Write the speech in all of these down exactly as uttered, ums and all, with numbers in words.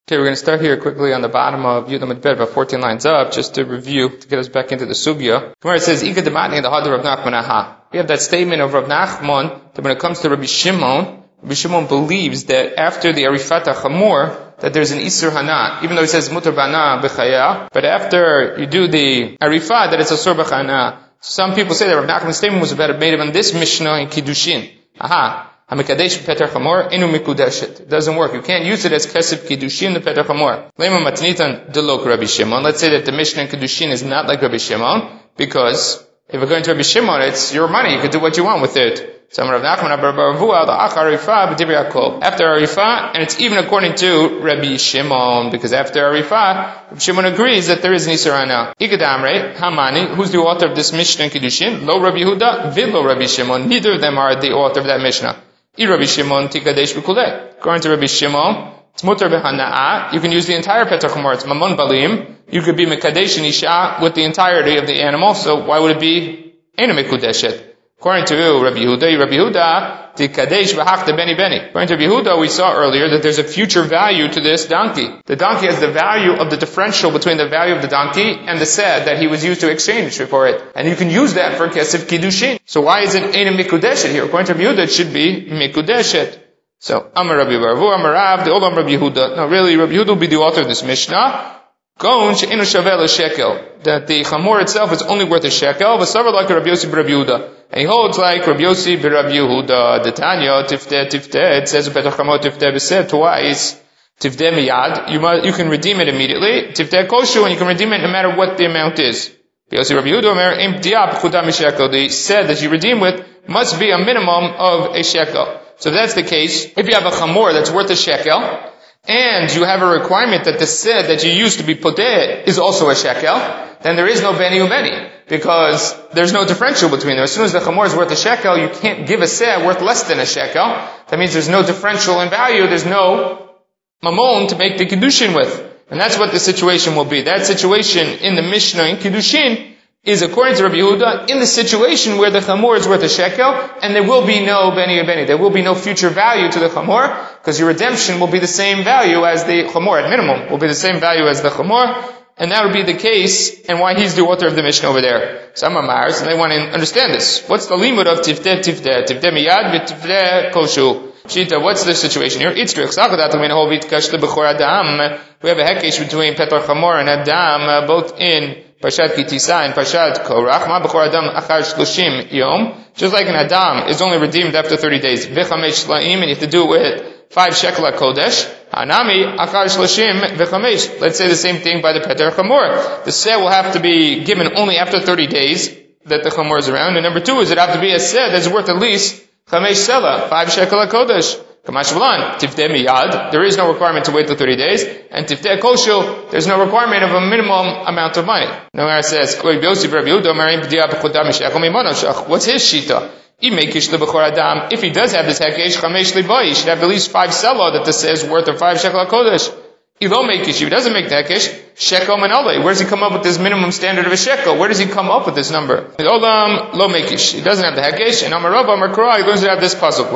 Okay, we're going to start here quickly on the bottom of Yud Amud Bet, about fourteen lines up, just to review, to get us back into the sugya. Gemara says, Ika dematni the hadar Rav Nachman aha. We have that statement of Rav Nachman that when it comes to Rabbi Shimon, Rabbi Shimon believes that after the Arifat HaChamor, that there's an Isur Hana, even though he says Mutar Bana B'chaya, but after you do the Arifat, that it's a Sur B'chana. Some people say that Rav Nachman's statement was about made on this Mishnah in Kiddushin. Aha. Hamikadesh Peter Chamor inu mikudeshet. It doesn't work. You can't use it as kesef kiddushin the Peter Chamor. Lema matnitan delok Rabbi Shimon. Let's say that the Mishnah in Kiddushin is not like Rabbi Shimon, because if we're going to Rabbi Shimon, it's your money. You can do what you want with it. So Rav Nachman Abarbaravua the Achar Arifah b'Divrei Yakol. After Arifah, and it's even according to Rabbi Shimon, because after Arifah, Rabbi Shimon agrees that there is an Isur Hana. Igadamre Hamani, who's the author of this Mishnah in Kiddushin? Lo Rabbi Yehuda, Vilo Rabbi Shimon. Neither of them are the author of that Mishnah. I Rabbi Shimon tikadesh b'kulei. According to Rabbi Shimon, it's mutar b'hana'ah. You can use the entire Petach Hamor. It's mamon balim. You could be mekadesh and isha with the entirety of the animal. So why would it be ena mekudeshet? According to Rabbi Yehuda, Rabbi Yehuda tikadesh v'hachta beni beni. According to Rabbi Yehuda, we saw earlier that there's a future value to this donkey. The donkey has the value of the differential between the value of the donkey and the sed that he was used to exchange for it. And you can use that for kesef kiddushin. So why is it ena mikudeshet here? According to Rabbi Yehuda, it should be mikudeshet. So, Amar Rabbi Baravu, Amar Rav, the old Rabbi Yehuda. No, really, Rabbi Yehuda will be the author of this Mishnah. Gon she'enu shaveh l'shekel. That the chamor itself is only worth a shekel. V'savar like Rabbi Yossi b'Rabbi Yehuda. And he holds like Rabbi Yossi b'Rabbi Yehuda. The Tanya, tifteh, tifteh. It says, Petach Hamor tifteh b'seh, twice. Tifteh miyad. You must, you can redeem it immediately. Tifteh koshu, and you can redeem it no matter what the amount is. Yossi Rabbi Yehuda, Omer, im diab chudam mishekel. The said that you redeem with must be a minimum of a shekel. So if that's the case, if you have a chamor that's worth a shekel, and you have a requirement that the sed that you used to be poteh is also a shekel, then there is no beni ubeni, because there's no differential between them. As soon as the chamor is worth a shekel, you can't give a sed worth less than a shekel. That means there's no differential in value, there's no mamon to make the kiddushin with. And that's what the situation will be. That situation in the Mishnah in Kiddushin is, according to Rabbi Yehuda, in the situation where the chamor is worth a shekel, and there will be no beni or beni. There will be no future value to the chamor, because your redemption will be the same value as the chamor, at minimum, will be the same value as the chamor, and that would be the case, and why he's the author of the Mishnah over there. Some are Mars, and they want to understand this. What's the limud of tifteh tifteh? Tifteh miyad v'tifteh koshu. Shita, what's the situation here? It's true. We have a hekesh between Petar Chamor and Adam, both in Parshat Kitisa and Parshat Korach. Ma b'chor Adam achar shloshim yom. Just like an Adam is only redeemed after thirty days. V'chamesh shlaim, and you have to do it with five shekel kodesh. Hanami achar shloshim v'chamesh. Let's say the same thing by the Petar Chamor. The seh will have to be given only after thirty days that the Chamor is around. And number two is it have to be a seh that's worth at least chamesh sela, five shekel kodesh. Kamash v'lan, tifteh miyad, there is no requirement to wait till thirty days, and tifteh koshu, there's no requirement of a minimum amount of money. Now it says, what's his shita? If he does have this hekesh, chamesh libai, he should have at least five selah that this says worth of five shekel kodesh. If he doesn't make the hekesh, shekel manale. Where does he come up with this minimum standard of a shekel? Where does he come up with this number? Olam lo mekish. He doesn't have the hekesh, and Amar Rav Amar Korah, he learns to have this pasuk.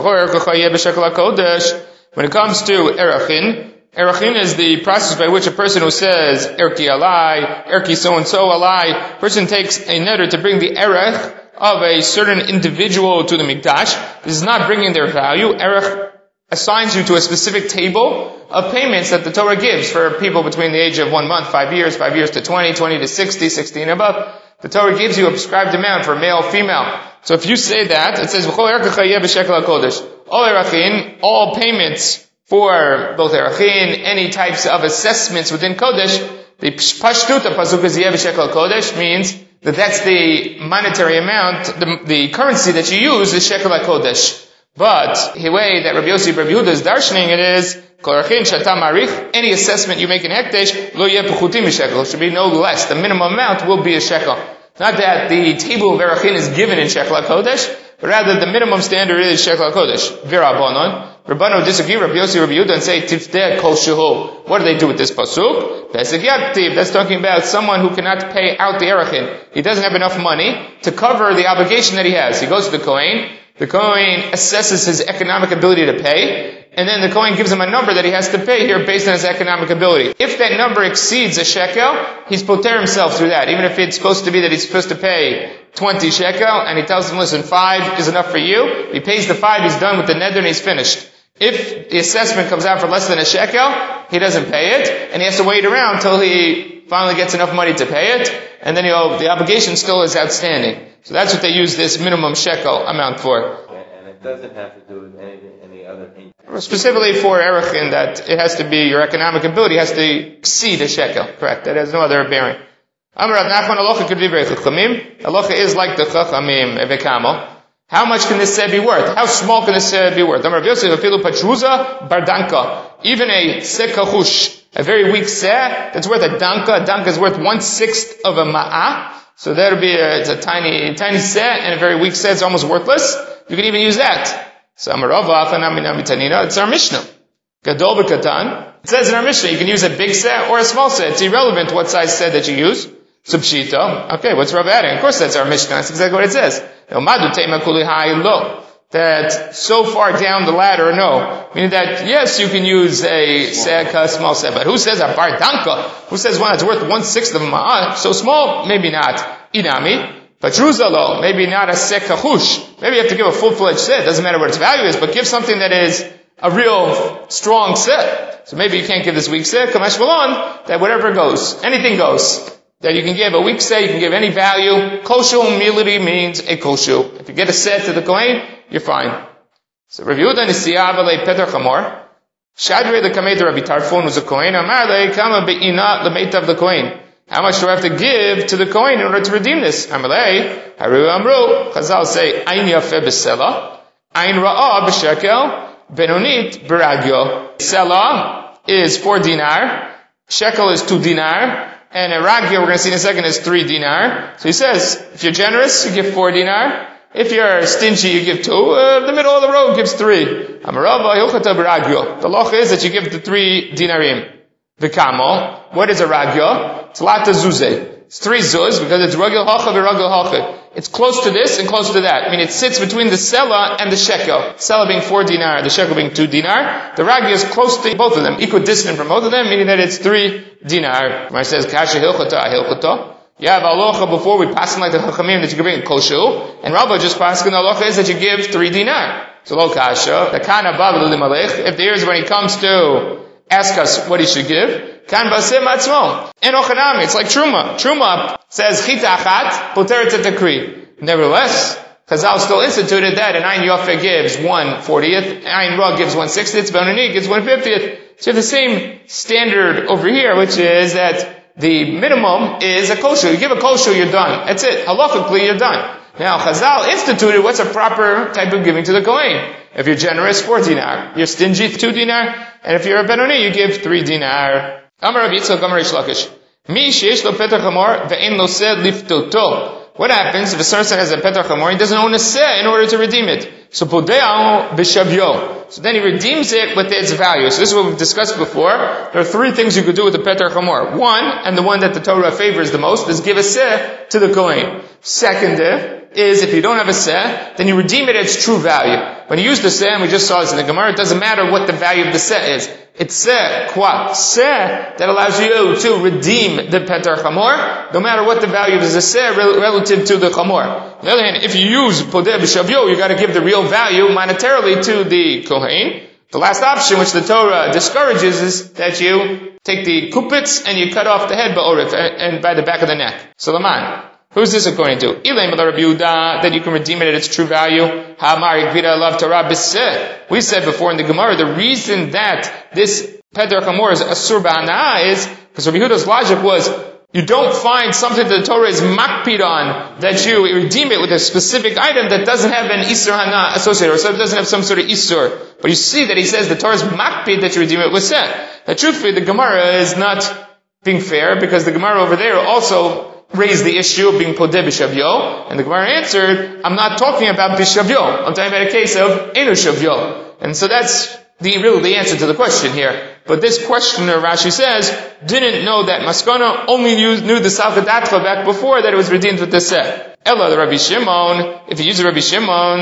When it comes to erachin, erachin is the process by which a person who says erki alai, erki so and so alai, person takes a netter to bring the erech of a certain individual to the mikdash. This is not bringing their value. Erech assigns you to a specific table of payments that the Torah gives for people between the age of one month, five years, five years to twenty, twenty to sixty, sixty and above. The Torah gives you a prescribed amount for male, female. So if you say that, it says, all erachin, all payments for both erachin, any types of assessments within Kodesh, the pashtut of pasuk is yeh b'shekel kodesh means that that's the monetary amount, the, the currency that you use is shekel kodesh. But the way that Rabbi Yossi Rabbi Yehuda is darshaning it is, any assessment you make in hekdesh, lo yeh p'chutim shekel, should be no less. The minimum amount will be a shekel. Not that the table of erachin is given in shekel kodesh, but rather the minimum standard is shekel kodesh. V'Rabbanon, Rabbanon disagree, Rabbi Yossi Rabbi Yehuda, and say tifteh kol shehu. What do they do with this pasuk? Pesach yaktiv. That's talking about someone who cannot pay out the erachin. He doesn't have enough money to cover the obligation that he has. He goes to the kohen. The Kohen assesses his economic ability to pay, and then the Kohen gives him a number that he has to pay here based on his economic ability. If that number exceeds a shekel, he's poter himself through that. Even if it's supposed to be that he's supposed to pay twenty shekel, and he tells him, listen, five is enough for you. He pays the five, he's done with the neder, and he's finished. If the assessment comes out for less than a shekel, he doesn't pay it, and he has to wait around until he finally gets enough money to pay it, and then he'll, the obligation still is outstanding. So that's what they use this minimum shekel amount for. And it doesn't have to do with any, any other thing. Specifically for Erechin, that it has to be, your economic ability has to exceed a shekel. Correct. That has no other bearing. Amar Rav Nachman, halacha k'divrei chachamim. Halacha is like the chachamim v'kamo. How much can this seh be worth? How small can this seh be worth? Amar Rav Yosef, afilu patruza bardanka. Even a seh kachush, a very weak seh, that's worth a danka. A danka is worth one-sixth of a ma'ah. So that would be a, it's a tiny, tiny seh, and a very weak seh, it's almost worthless. You can even use that. So Amar Rava, afanami nami tanina, it's our Mishnah. Gadol b'katan. It says in our Mishnah, you can use a big seh or a small seh. It's irrelevant what size seh that you use. Subshita. Okay, what's Rav adding? Of course that's our Mishnah. That's exactly what it says. That so far down the ladder, no. Meaning that, yes, you can use a seh, small seh, but who says a bar danka? Who says one that's worth one-sixth of a ma'ah? So small? Maybe not. Inami. Patruzalo. Maybe not a seh kachush. Maybe you have to give a full-fledged seh. It doesn't matter what its value is, but give something that is a real strong seh. So maybe you can't give this weak seh. Kamash malon, that whatever goes. Anything goes. That you can give a weak seh, you can give any value. Koshu umility means a koshu. If you get a seh to the Kohen, you're fine. So Rav Yehuda Nisiya v'lei Peter Chamor. Shadrei the Kameter Rabbi Tarfon was a Kohen. Amar le kama be'ina l'meitav the Kohen. How much do I have to give to the Kohen in order to redeem this? Amar le, haru amru. Chazal say, ayin yafeh b'sela, ayin ra'ah b'shekel, benonit b'ragyo. Sela is four dinar, shekel is two dinar, and a ragyo, we're going to see in a second, is three dinar. So he says, if you're generous, you give four dinar. If you're stingy, you give two. Uh, the middle of the road gives three. The loch is that you give the three dinarim. V'kamo. What is a ragyo? It's lata zuze. It's three zuz because it's ragil hacha v'ragil hacha. It's close to this and close to that. I mean, it sits between the sela and the shekel. Sela being four dinar, the shekel being two dinar. The ragyo is close to both of them, equidistant from both of them, meaning that it's three dinar. When it says kasha hilchata hilchata. You have alocha before we pass in like the chachamim that you can bring a koshu, and Rava just passing the alocha is that you give three dinar. So lo kasha, the kana bav l'limalech, if the years when he comes to ask us what he should give, kan baseh matzmo. En ochanami, it's like truma. Truma says chita achat, poteret etakri. Nevertheless, Chazal still instituted that, and Ayin Yafeh gives one fortieth, Ayin Ra gives one sixtieth, Benoni gives one fiftieth. So you have the same standard over here, which is that the minimum is a kosher. You give a kosher, you're done. That's it. Halachically, you're done. Now, Chazal instituted what's a proper type of giving to the Kohen. If you're generous, four dinar. You're stingy, two dinar. And if you're a Benoni, you give three dinar. Amar Rabbi Yitzchak, Amar Reish Lakish. Mi sheish lo peter chamor ve'en lo seh liftoto. What happens if a person has a peter chamor, he doesn't own a seh in order to redeem it? So pode'ahu b'shavyo. So then he redeems it with its value. So this is what we've discussed before. There are three things you could do with the peter chamor. One, and the one that the Torah favors the most, is give a seh to the Kohen. Second is, if you don't have a seh, then you redeem it at its true value. When you use the seh, and we just saw this in the Gemara, it doesn't matter what the value of the seh is. It's seh, qua, seh, that allows you to redeem the peter chamor, no matter what the value of the seh relative to the chamor. On the other hand, if you use podeh b'shavyo, you gotta give the real value monetarily to the Kohen. The last option, which the Torah discourages, is that you take the kupitz and you cut off the head ba'orif, and by the back of the neck. Salaman. Who's this according to? Ilaim ala Rabbi Yehuda, that you can redeem it at its true value. Ha'amar yigvira alav Torah b'seh. We said before in the Gemara, the reason that this peter chamor is asur b'hana'ah is because Rabbi Yehuda's logic was, you don't find something that the Torah is makpid on, that you redeem it with a specific item that doesn't have an isur hana associated, or so it doesn't have some sort of isur. But you see that he says the Torah is makpid that you redeem it with seh. Now truthfully, the Gemara is not being fair, because the Gemara over there also raised the issue of being podeh b'shavyo, and the Gemara answered, I'm not talking about b'shavyo, I'm talking about a case of enu shavyo. And so that's the really the answer to the question here. But this questioner, Rashi says, didn't know that Maskana only knew, knew the Salkadatcha back before that it was redeemed with the seh. Ella, the Rabbi Shimon, if you use the Rabbi Shimon,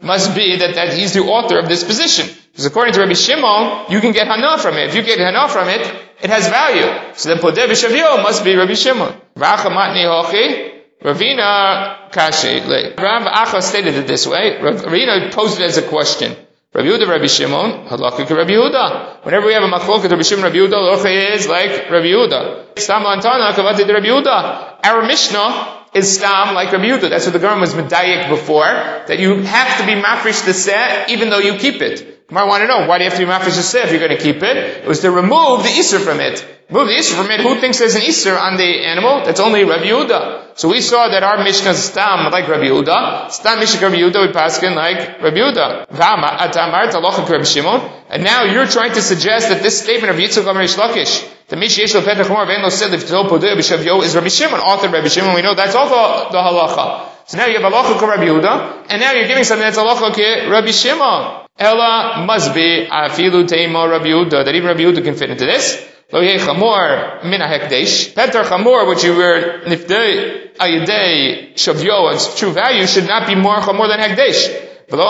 must be that, that he's the author of this position. Because according to Rabbi Shimon, you can get hana from it. If you get hana from it, it has value. So then podeh b'shavio must be Rabbi Shimon. Racha matni hochi, Ravina kashi. Rav Acha stated it this way. Ravina posed it as a question. Rabbi Yehuda, Rabbi Shimon, halakha ke Rabbi Yehuda. Whenever we have a machloket Rabbi Shimon, Rabbi Yehuda, loche is like Rabbi Yehuda. Stam lantana kavati de Rabbi Yehuda. Our Mishnah is stam like Rabbi Yehuda. That's what the Gemara was medayik before, that you have to be mafresh the seh even though you keep it. Gemara want to know, why do you have to be mafresh the seh if you're going to keep it? It was to remove the iser from it. Remove the iser from it. Who thinks there's an iser on the animal? That's only Rabbi Yehuda. So we saw that our Mishnah is stam like Rabbi Yehuda. Stam Mishnah Rabbi Yehuda, we paskin like Rabbi Yehuda. V'ama atamar talocha Rabbi Shimon. And now you're trying to suggest that this statement of Yitzchak Amar Reish Lakish, the Mishnah Yesh Lo Petach Hamor Ve'en Lo Sed L'V'Tol Podeh B'Shavyo, is Rabbi Shimon, author Rabbi Shimon. We know that's also the halacha. So now you have halacha ke Rabbi Yehuda, and now you're giving something that's halacha ke Rabbi Shimon. Ella must be afilu teima Rabbi Yehuda, that even Rabbi Yehuda can fit into this. Lo yeh chamor min ha'hekdesh. Petar chamor, which you were nifdei ayidei shavyo, its true value, should not be more chamor than hekdesh.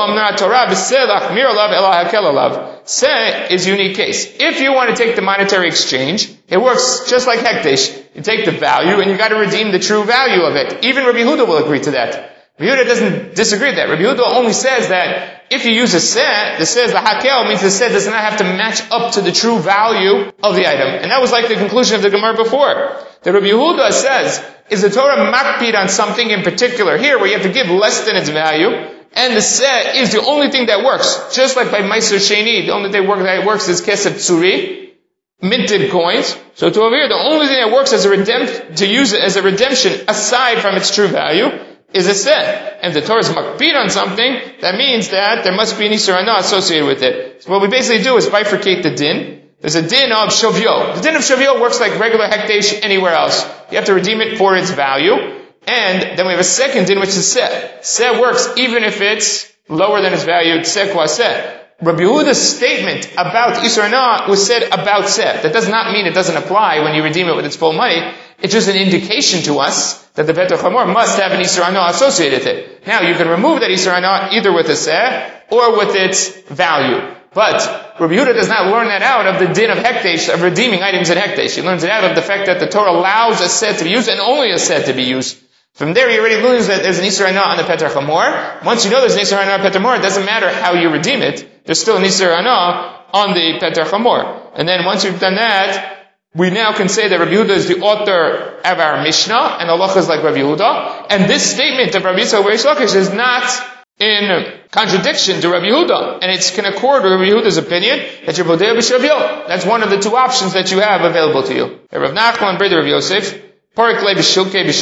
Seh is unique case. If you want to take the monetary exchange, it works just like hekdesh. You take the value and you got to redeem the true value of it. Even Rabbi Yehuda will agree to that. Rabbi Yehuda doesn't disagree with that. Rabbi Yehuda only says that if you use a seh, the seh is the hakel, means the seh does not have to match up to the true value of the item. And that was like the conclusion of the Gemara before. The Rabbi Yehuda says, is the Torah makpid on something in particular here where you have to give less than its value? And the seh is the only thing that works. Just like by Meiser Sheni, the only thing that works is Kesef Tzuri, minted coins. So to over here, the only thing that works as a redemp- to use it as a redemption aside from its true value is a seh. And if the Torah is makpid on something, that means that there must be an Isur Hana associated with it. So what we basically do is bifurcate the din. There's a din of Shavyo. The din of Shavyo works like regular hekdesh anywhere else. You have to redeem it for its value. And then we have a second din, which is seh. Seh works even if it's lower than its value. Seh kwa seh. Rabbi Yehuda's statement about Isur Hana was said about seh. That does not mean it doesn't apply when you redeem it with its full money. It's just an indication to us that the Petach Hamor must have an Isur Hana associated with it. Now, you can remove that Isur Hana either with a seh or with its value. But Rabbi Yehuda does not learn that out of the din of hekdesh, of redeeming items in hekdesh. He learns it out of the fact that the Torah allows a seh to be used and only a seh to be used. From there, you already lose that there's an Isur Hana on the Petach Hamor. Once you know there's an Isur Hana on the Petach Hamor, it doesn't matter how you redeem it. There's still an Isur Hana on the Petach Hamor. And then once you've done that, we now can say that Rabbi Yehuda is the author of our Mishnah, and Allah is like Rabbi Yehuda. And this statement of Rabbi Yitzchak Reish Lakish is not in contradiction to Rabbi Yehuda. And it can accord with Rabbi Yehuda's opinion that you're Bodeh B'Shavyo. That's one of the two options that you have available to you. Rav Nachman, brother of Yosef, this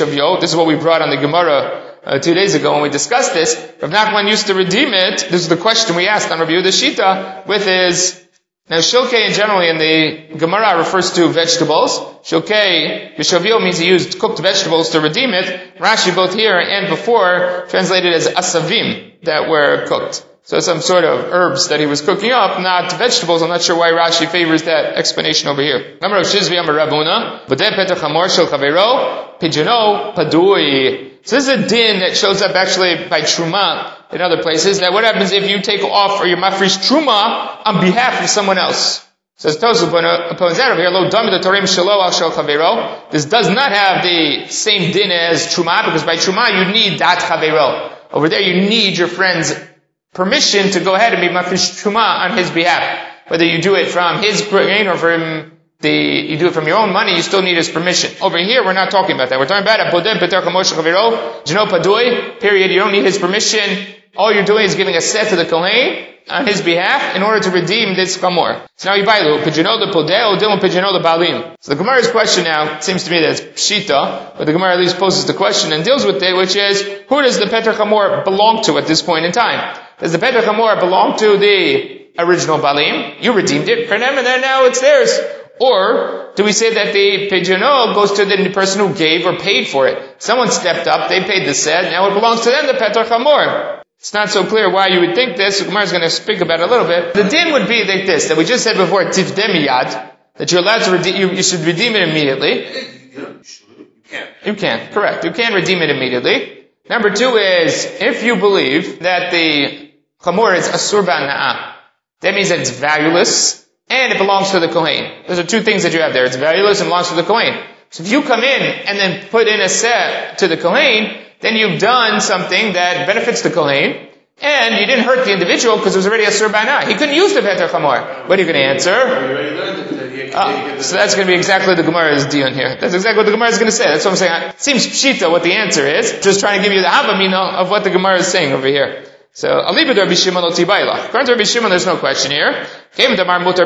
is what we brought on the Gemara uh, two days ago when we discussed this. Rav Nachman used to redeem it. This is the question we asked on Rabbi Yehuda's Shita with his... Now, shilkei generally in the Gemara refers to vegetables. Shilkei b'shavyo means he used cooked vegetables to redeem it. Rashi both here and before translated as asavim that were cooked. So some sort of herbs that he was cooking up, not vegetables. I'm not sure why Rashi favors that explanation over here. Amar Rav Shizvi Amar Rabuna, Bodeh Petach Hamor Shel Chavero, Pidyono Padui. So this is a din that shows up actually by Truma in other places, that what happens if you take off or you mafresh Truma on behalf of someone else. Says Tosuf upon that over here, Lo Dami the Torim Shelo Al Shel Chavero. This does not have the same din as Truma, because by Truma you need Dat Chavero. Over there you need your friend's permission to go ahead and be mafresh Truma on his behalf. Whether you do it from his grain or from the, you do it from your own money, you still need his permission. Over here, we're not talking about that. We're talking about a Bodeh Petach Hamor Shel Chavero, Jeno Padui, period. You don't need his permission. All you're doing is giving a set to the Kohen on his behalf in order to redeem this Chamor. So now, Yibailu, Pidyono the Podeh, Odilum Pidyono the Balim. So the Gemara's question now, it seems to me that it's Pshita, but the Gemara at least poses the question and deals with it, which is, who does the Petach Hamor belong to at this point in time? Does the Petach Hamor belong to the original Balim? You redeemed it for them and then now it's theirs. Or do we say that the Pidyono goes to the person who gave or paid for it? Someone stepped up, they paid the sed, now it belongs to them, the Petach Hamor. It's not so clear why you would think this. The Gemara is going to speak about it a little bit. The din would be like this, that we just said before, tifdeh miyad, that you're allowed to redeem, you, you should redeem it immediately. You can't. You can, correct. You can redeem it immediately. Number two is, if you believe that the chamor is asur ba'na'ah. That means that it's valueless, and it belongs to the Kohen. Those are two things that you have there. It's valueless and belongs to the Kohen. So if you come in and then put in a set to the Kohen, then you've done something that benefits the Kohen, and you didn't hurt the individual because it was already asur ba'na'ah. He couldn't use the Peter chamor. What are you going to answer? Uh, so that's going to be exactly the Gemara's dion here. That's exactly what the Gemara is going to say. That's what I'm saying. It seems pshita what the answer is. Just trying to give you the havamina of what the Gemara is saying over here. So, I'll leave it to Rabbi Shimon o tibayla. According to Rabbi Shimon, there's no question here. Since he says mutar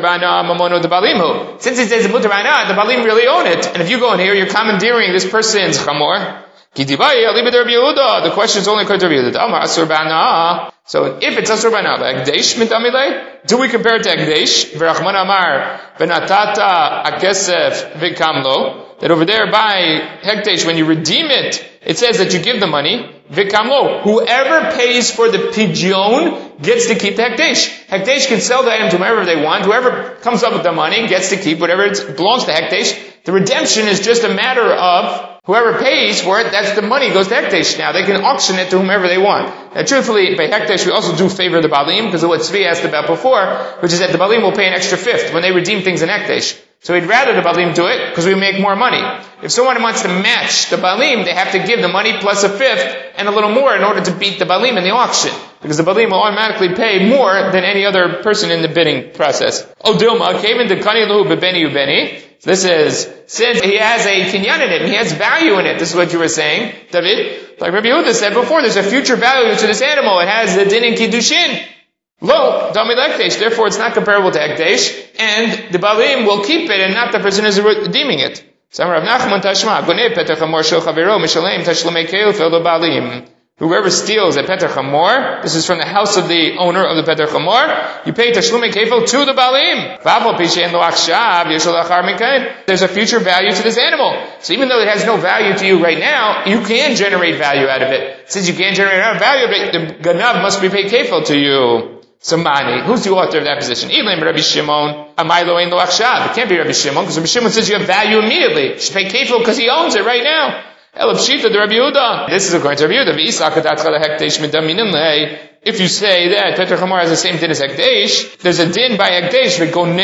ba'na, the balim really own it. And if you go in here, you're commandeering this person's chamor. The question is only according to Rabbi Yehuda. So if it's asur ba'na, do we compare it to Ekdesh? V'rachman amar v'natata akesef v'kamlo. That over there by Hekdesh, when you redeem it, it says that you give the money. V'kamlo. Whoever pays for the pidyon gets to keep the Hekdesh. Hekdesh can sell the item to whoever they want. Whoever comes up with the money gets to keep whatever it belongs to Hekdesh. The redemption is just a matter of whoever pays for it, that's the money goes to Hekdesh now. They can auction it to whomever they want. Now truthfully, by Hekdesh we also do favor the Balim, because of what Tzvi asked about before, which is that the Balim will pay an extra fifth when they redeem things in Hekdesh. So we'd rather the Balim do it, because we make more money. If someone wants to match the Balim, they have to give the money plus a fifth, and a little more in order to beat the Balim in the auction. Because the Balim will automatically pay more than any other person in the bidding process. O Dilma, Kevin de Kani Luhu Bebeni Ubeni. This is, since he has a kinyan in it, and he has value in it, this is what you were saying, David. Like Rabbi Yehuda said before, there's a future value to this animal. It has the din in Kiddushin. Lo, Dami Ekdesh. Therefore, it's not comparable to Ekdesh, and the Balim will keep it, and not the person who's redeeming it. Samar Rav Nachman Tashma, Gonei Petach Hamor Shel Chaviro, Mishalem Tashlemei Keil Fel Balim. Whoever steals a Petach Hamor, this is from the house of the owner of the Petach Hamor, you pay Tashlumei Kefil to the Balim. There's a future value to this animal. So even though it has no value to you right now, you can generate value out of it. Since you can't generate value out of it, the Ganav must be paid Kefil to you. So Mani, who's the author of that position? Elim Rabbi Shimon, Amaylo Ein Lo Achshav. It can't be Rabbi Shimon, because Rabbi Shimon says you have value immediately. You should pay Kefil because he owns it right now. Elabshita the Rabbi Yehuda. This is according to Rabbi Yehuda. If you say that Petach Hamor has the same din as Hekdesh, there's a din by Hekdesh.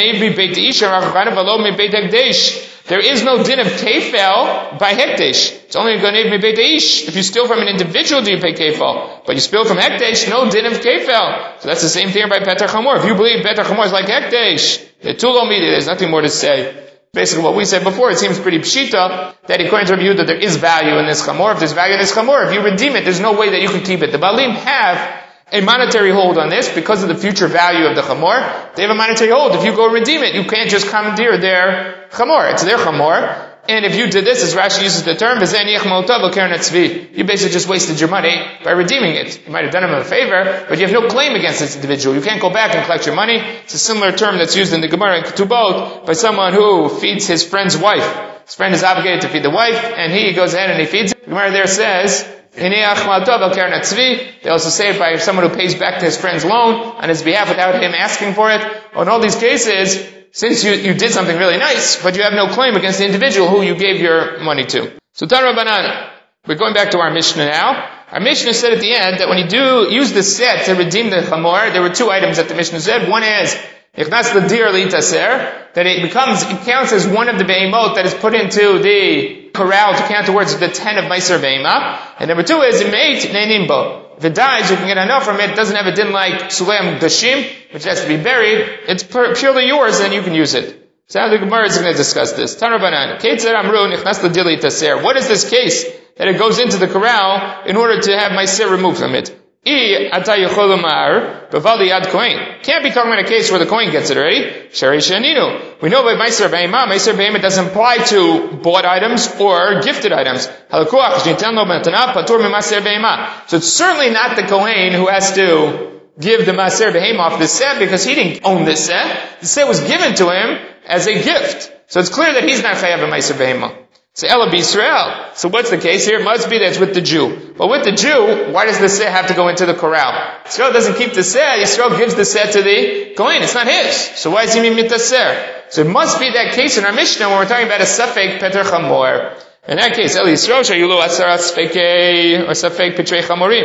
There is no din of Kefel by Hekdesh. It's only a Gonev mi Beit Ish. If you steal from an individual, do you pay Kefel? But you steal from Hekdesh, no din of Kefel. So that's the same thing by Petach Hamor. If you believe Petach Hamor is like Hekdesh, there's nothing more to say. Basically what we said before, it seems pretty pshita that according to Rabbi Yehuda there is value in this chamor. If there's value in this chamor, if you redeem it, there's no way that you can keep it. The Balim have a monetary hold on this because of the future value of the chamor. They have a monetary hold. If you go redeem it, you can't just commandeer their chamor. It's their chamor. And if you did this, as Rashi uses the term, you basically just wasted your money by redeeming it. You might have done him a favor, but you have no claim against this individual. You can't go back and collect your money. It's a similar term that's used in the Gemara and Ketubot by someone who feeds his friend's wife. His friend is obligated to feed the wife, and he goes ahead and he feeds it. The Gemara there says, they also say it by someone who pays back to his friend's loan on his behalf without him asking for it. Or in all these cases, since you, you did something really nice, but you have no claim against the individual who you gave your money to. So Tana Rabbanan, we're going back to our Mishnah now. Our Mishnah said at the end that when you do use the set to redeem the chamor, there were two items that the Mishnah said. One is Ichnas l'dir li'taser, that it becomes, it counts as one of the behemoth that is put into the corral to count towards the ten of Meiser Behema. And number two is Imeit Neinimbo. If it dies, you can get enough from it. It doesn't have a din like Suleim Dashim, which has to be buried. It's purely yours, and you can use it. So now the Gemara is going to discuss this. Tanrabanan, Keitzer Amru Nichnas l'dir li'taser. What is this case that it goes into the corral in order to have Meiser removed from it? Can't be talking about a case where the coin gets it already. We know by Meiser Behema, Meiser Behema doesn't apply to bought items or gifted items. So it's certainly not the Kohen who has to give the Maser Behema off the set because he didn't own this set. The set was given to him as a gift. So it's clear that he's not chayav a Meiser Behema. So Ela B'Yisrael. So what's the case here? It must be that it's with the Jew. But with the Jew, why does the seh have to go into the corral? Yisrael doesn't keep the seh. Yisrael gives the seh to the Kohen. It's not his. So why is he mimit the seh? So it must be that case in our Mishnah when we're talking about a safek peter chamor. In that case, Ela Yisrael shayulu asara sfekei or safek petrei chamorim.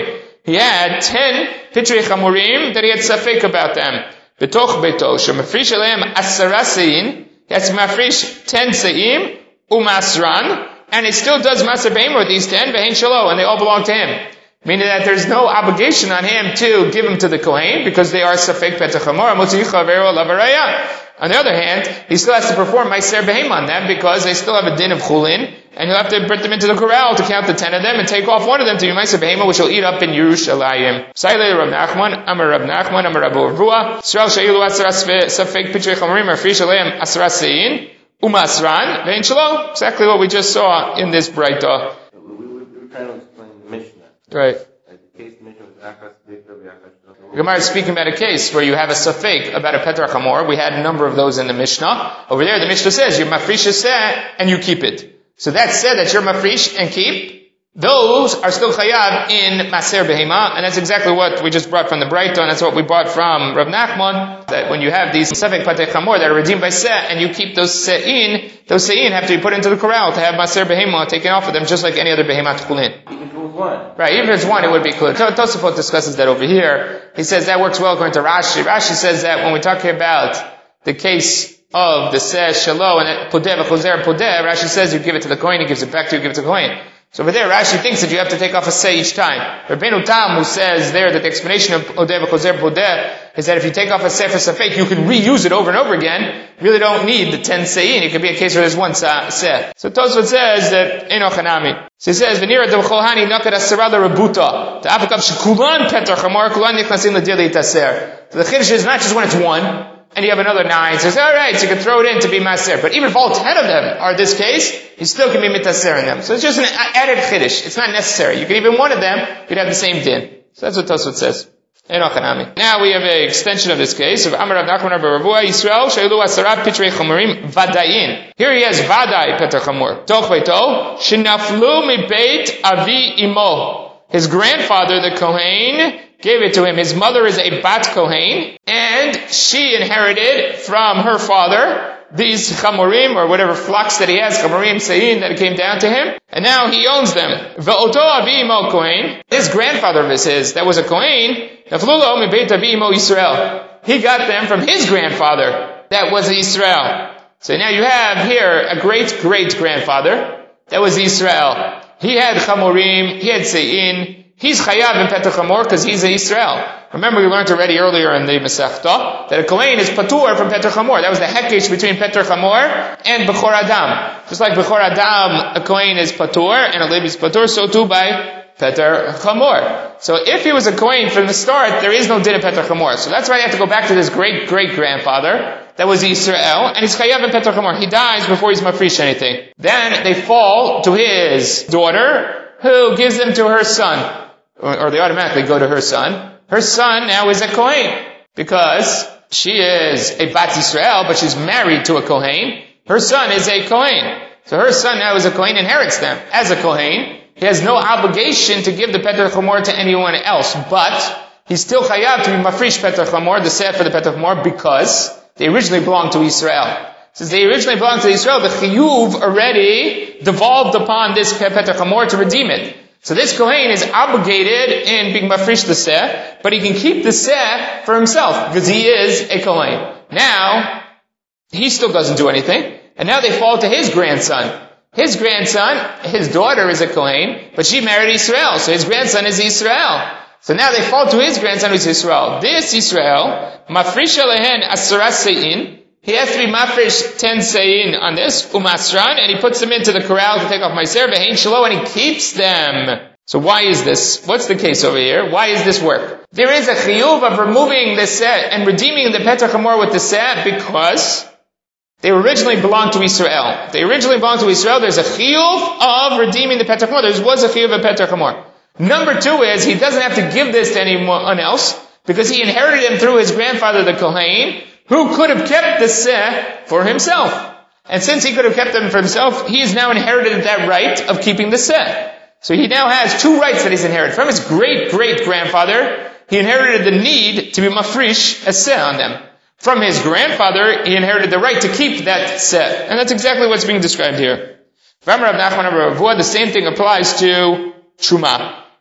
he had ten Pitrei Chamurim that he had safek about them. Betoch beto, shemafrish aleim asara sein, he has to mafrish ten se'im, umasran, and he still does maser behema with these ten, behin shalo, and they all belong to him. Meaning that there's no obligation on him to give them to the Kohen, because they are safek petach hamor, motzicha vero lavaraya. On the other hand, he still has to perform Meiser Behema on them because they still have a din of Chulin, and he'll have to put them into the corral to count the ten of them and take off one of them to be Meiser Behema, which he'll eat up in Yerushalayim. Saile Rav Nachman, Amar Rav Nachman, Amar Rav Urvua, Sral Sheilu Asra Safek Pitrei Chamurim, Afrish Aleim Asra Sein, Umasran, Vein Shalom. Exactly what we just saw in this Braita. We were trying to explain the Mishnah. Right. The case Mishnah was Achas Dikta V'Achas. The Gemara is speaking about a case where you have a safek about a Petar Chamor. We had a number of those in the Mishnah. Over there, the Mishnah says, your mafrish is seh, and you keep it. So that said that you're mafrish and keep, those are still chayav in Maser Behema, and that's exactly what we just brought from the Braita, and that's what we brought from Rav Nachman, that when you have these safek Petar Chamor that are redeemed by seh, and you keep those se'in, those se'in have to be put into the corral to have Maser Behema taken off of them, just like any other Behema Tchulin. One. Right, even if it's one, it would be clear. Tosafot discusses that over here. He says that works well according to Rashi. Rashi says that when we're talking about the case of the Seh Shalo and Podeh v'Chozer Podeh, Rashi says you give it to the Kohen, he gives it back to you, give it to the Kohen. So over there, Rashi thinks that you have to take off a Seh each time. Rabbeinu Tam, who says there that the explanation of Podeh v'Chozer Podeh is that if you take off a Seh for Safek, you can reuse it over and over again. You really don't need the ten Se'in. It could be a case where there's one Seh. So Tosfot says that Eno Chanami. So he says, "V'nira d'v'cholhani nakat asara l'rabuta ta'afakav shekulan petar chamor kulan nichnasin l'dir leitaser." So the chiddush is not just when it's one and you have another nine. So it's all right. So you can throw it in to be maser. But even if all ten of them are this case, you still can be mitaser in them. So it's just an added chiddush. It's not necessary. You can even one of them, you'd have the same din. So that's what Tosfot says. Now we have an extension of this case of Amar Rav Nachman Bar Ravua Yisrael Sheilu Asara Pitrei Chamurim Vadayin. Here he has Vadai Petar Chamor. Toch Beito Shinaflu Mi Beit Avi Imo. His grandfather, the Kohen, gave it to him. His mother is a Bat Kohen, and she inherited from her father these chamurim, or whatever flocks that he has, chamurim se'in, that came down to him, and now he owns them. Ve'oto avi imo kohen, his grandfather of his, that was a kohen, naflulo mi beit avi imo Yisrael. He got them from his grandfather, that was Yisrael. So now you have here a great great grandfather, that was Yisrael. He had chamurim, he had se'in, he's chayav in Petar Chamor because he's a Yisrael. Remember, we learned already earlier in the Masechta that a Kohen is patur from Petar Chamor. That was the hekesh between Petar Chamor and Bechor Adam. Just like Bechor Adam, a Kohen is patur and a Levi is patur, so too by Petar Chamor. So if he was a Kohen from the start, there is no din of Petar Chamor. So that's why you have to go back to this great great grandfather that was Yisrael, and he's chayav in Petar Chamor. He dies before he's mafrish anything. Then they fall to his daughter, who gives them to her son. Or, or they automatically go to her son. Her son now is a Kohen, because she is a Bat Yisrael, but she's married to a Kohen. Her son is a Kohen. So her son now is a Kohen, inherits them as a Kohen. He has no obligation to give the Petar Chamor to anyone else, but he's still chayav to be mafrish Petar Chamor, the seh for the Petar Chamor, because they originally belonged to Israel. Since they originally belonged to Israel, the chiyuv already devolved upon this Petar Chamor to redeem it. So this Kohen is obligated in being mafrish the seh, but he can keep the seh for himself, because he is a Kohen. Now, he still doesn't do anything, and now they fall to his grandson. His grandson, his daughter is a Kohen, but she married Israel, so his grandson is Israel. So now they fall to his grandson who's Israel. This Israel, mafrish alehen asara sein, he has to be mafresh ten se'in on this, umasran, and he puts them into the corral to take off meiser, behin shalo, and he keeps them. So why is this? What's the case over here? Why is this work? There is a chiyuv of removing the seh and redeeming the Petar Chamor with the seh because they originally belonged to Israel. They originally belonged to Israel. There's a chiyuv of redeeming the Petar Chamor. There was a chiyuv of Petar Chamor. Number two is, he doesn't have to give this to anyone else because he inherited him through his grandfather, the Kohen, who could have kept the seh for himself. And since he could have kept them for himself, he has now inherited that right of keeping the seh. So he now has two rights that he's inherited. From his great-great-grandfather, he inherited the need to be mafrish a seh on them. From his grandfather, he inherited the right to keep that seh. And that's exactly what's being described here. The same thing applies to Truma.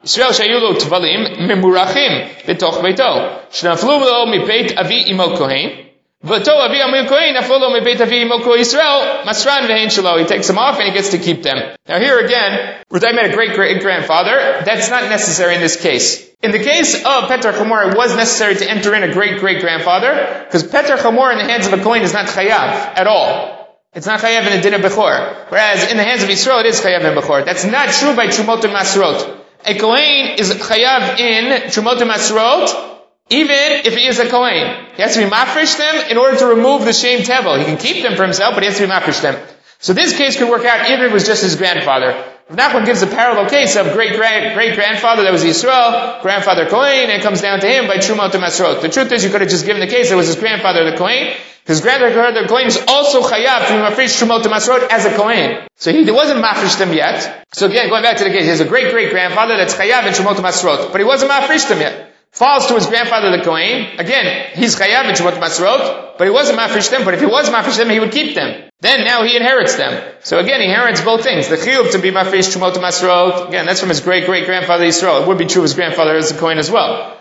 Yisrael shayu lo tvalim memurachim betoch beito. Shnaflu lo mibeit avi imo kohen. V'to avi imo kohen naflu lo mibeit avi imo kohen Yisrael masran ve'en shelo. He takes them off and he gets to keep them. Now here again, we're talking about a great great grandfather. That's not necessary in this case. In the case of Petar Chamor, it was necessary to enter in a great great grandfather because Petar Chamor in the hands of a kohen is not chayav at all. It's not chayav in the din of bechor. Whereas in the hands of Yisrael, it is chayav in bechor. That's not true by trumot and masrot. A kohen is chayav in trumot and masrot, even if he is a kohen. He has to be mafresh them in order to remove the shame tevel. He can keep them for himself, but he has to be mafresh them. So this case could work out even if it was just his grandfather. Nachman gives a parallel case of great great great grandfather that was Yisrael, grandfather Kohen, and it comes down to him by Trumot and Masrot. The truth is, you could have just given the case that was his grandfather the Kohen, because grandfather Kohen is also chayav to be mafresh Trumot and Masrot as a Kohen. So he wasn't mafresh them yet. So again, going back to the case, he has a great great grandfather that's chayav in Trumot and Masrot, but he wasn't mafresh them yet. Falls to his grandfather the Kohen. Again, he's chayav in Trumot and Masrot, but he wasn't mafresh them. But if he was mafresh them, he would keep them. Then now he inherits them. So again, he inherits both things. The chiyuv to be mafresh Trumot and Masrot, again, that's from his great great grandfather Yisrael. It would be true of his grandfather as a Kohen as well.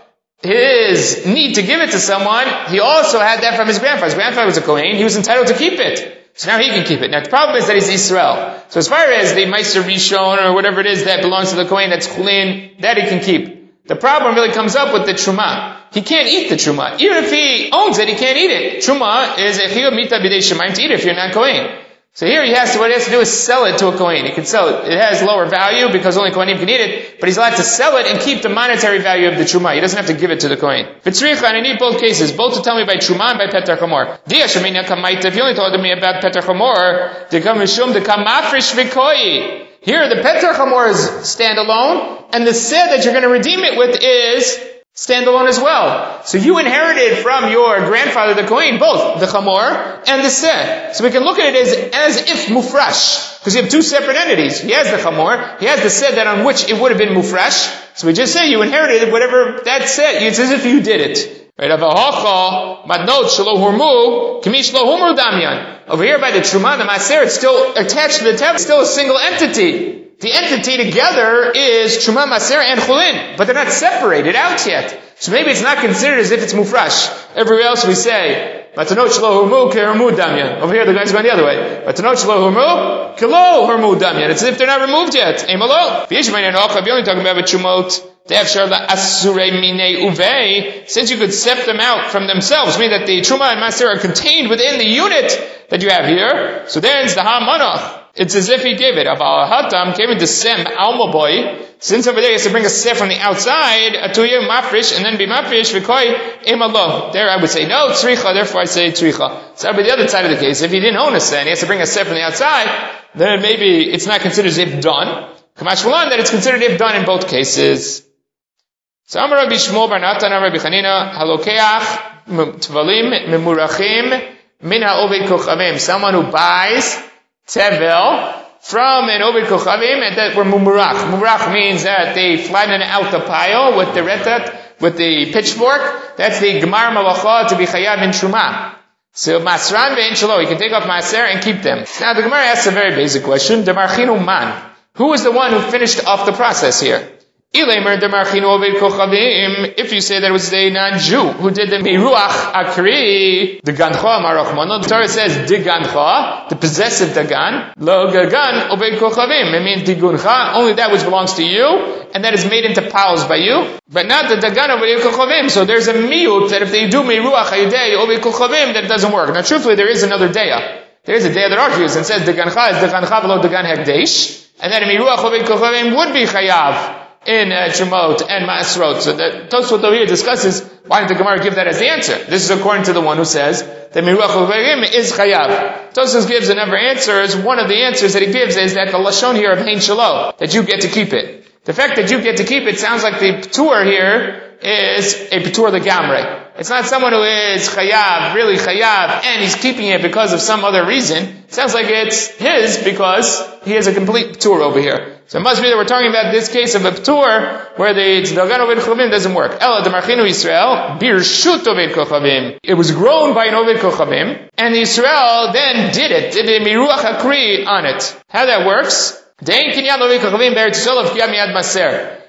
His need to give it to someone, he also had that from his grandfather. His grandfather was a Kohen, he was entitled to keep it. So now he can keep it. Now the problem is that he's Yisrael. So as far as the Meiser Rishon or whatever it is that belongs to the Kohen, that's chulin, that he can keep. The problem really comes up with the truma. He can't eat the truma. Even if he owns it, he can't eat it. Truma is a chiyuv mita b'dei shemayim to eat it if you're not Kohen. So here he has to, what he has to do is sell it to a Kohen. He can sell it. It has lower value because only Kohenim can eat it, but he's allowed to sell it and keep the monetary value of the truma. He doesn't have to give it to the Kohen. V'tzricha, and I need both cases, both to tell me by truma and by Petar Chamor. Dia shemina kamaita, if you only told me about Petar Chamor, de kam mishum de kam mafresh v'koi. Here, the Petar Chamor is standalone, and the seh that you're going to redeem it with is standalone as well. So you inherited from your grandfather, the Kohen, both the Chamor and the seh. So we can look at it as, as if mufrash, because you have two separate entities. He has the Chamor, he has the seh that on which it would have been mufrash. So we just say you inherited whatever that seh. It's as if you did it. Right? Over here by the Truma, the Maser, it's still attached to the Tev, it's still a single entity. The entity together is Truma, Maser, and Chulin, but they're not separated out yet. So maybe it's not considered as if it's Mufrash. Everywhere else we say, Matanot Shlo Hurmu, Kermu Damyan. Over here the guy's going the other way. Matanot Shlo Hurmu, Kilo Hurmu Damyan. It's as if they're not removed yet. Amalo. V'yishmayin and Ochab, you're only talking about Trumot. Since you could separate them out from themselves, meaning that the Truma and Maser are contained within the unit that you have here, so there's the Ha-Manach. It's as if he gave it. Aval Hatam came into Sem Alma Boy. Since over there he has to bring a seh from the outside, Atuya Mafresh, and then be Mafresh, Vikoi, Emalo. There I would say no, Tzricha, therefore I say Tzricha. So that would be the other side of the case. If he didn't own a seh and he has to bring a seh from the outside, then maybe it's not considered as if done. Kamash Malan, that it's considered if done in both cases. So Amar Rabbi Shmuel bar Natan, Rabbi Chanina, Halokeach, Tvalim, Memurachim, Min HaOved Kochavim. Someone who buys Tevel from an Oved Kochavim, and that were Mumurach. Mumurach means that they flatten out the pile with the retat, with the pitchfork. That's the Gemar Malacha to be Chayav in Truma. So Masran ve'in Shelo, you can take off Maser and keep them. Now the Gemara asks a very basic question. Demarchinu man. Who is the one who finished off the process here? If you say that it was the non-Jew who did the Miruach Akri, the Gancha Marachmano, the Torah says the Gancha, the possessive Dagan, Lo Gagan Obed Kochavim. It means Diguncha, only that which belongs to you, and that is made into piles by you, but not the Dagan Obed Kochavim. So there's a miut that if they do Miruach Ayudei Obed Kochavim, that doesn't work. Now truthfully, there is another Deya. There is a Deya that argues and says the Gancha is the Gancha below Dagan Hekdesh, and that a Miruach Obed Kochavim would be Chayav in uh, Trumot and Masrot. So that Tosfot over here discusses why did the Gemara give that as the answer. This is according to the one who says that Miruach Ovayim is Chayav. Tosfot gives another answer. As one of the answers that he gives is that the Lashon here of Hein Shelo, that you get to keep it. The fact that you get to keep it sounds like the P'tur here is a P'tur Legamre. It's not someone who is Chayav, really Chayav, and he's keeping it because of some other reason. It sounds like it's his because he has a complete P'tur over here. So it must be that we're talking about this case of a P'tur where the Tzdagan Oved Kochavim doesn't work. Ela Demarchinu Yisrael, Birshut Oved Kochavim. It was grown by an Oved Kochavim, and Yisrael then did it, did a Miruach Akri on it. How that works? Dein Kinyan Oved Kochavim Be'eretz Yisrael of Kiyam Yad Maser.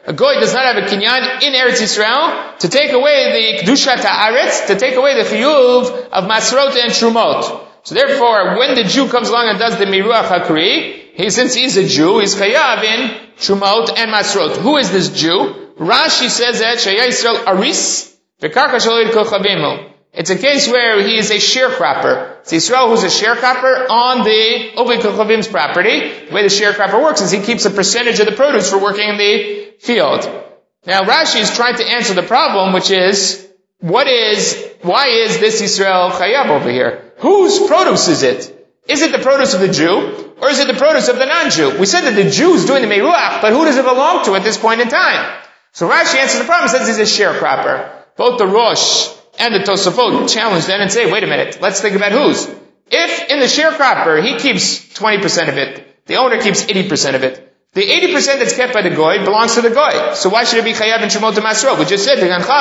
A goy does not have a kinyan in Eretz Yisrael to take away the kedushat haaretz, to take away the chiyuv of masrot and trumot. So therefore, when the Jew comes along and does the miruach hakri, he, since he's a Jew, he's chayav in trumot and masrot. Who is this Jew? Rashi says that Shaya Yisrael aris v'karka shaloid kochavemu. It's a case where he is a sharecropper. It's Yisrael who's a sharecropper on the Oved Kochavim's property. The way the sharecropper works is he keeps a percentage of the produce for working in the field. Now Rashi is trying to answer the problem, which is, what is, why is this Yisrael chayav over here? Whose produce is it? Is it the produce of the Jew, or is it the produce of the non-Jew? We said that the Jew is doing the Meruach, but who does it belong to at this point in time? So Rashi answers the problem, says he's a sharecropper. Both the Rosh and the Tosafot challenge that and say, wait a minute, let's think about whose. If in the sharecropper he keeps twenty percent of it, the owner keeps eighty percent of it, the eighty percent that's kept by the goy belongs to the goy. So why should it be chayav in Shemot Masro? We just said,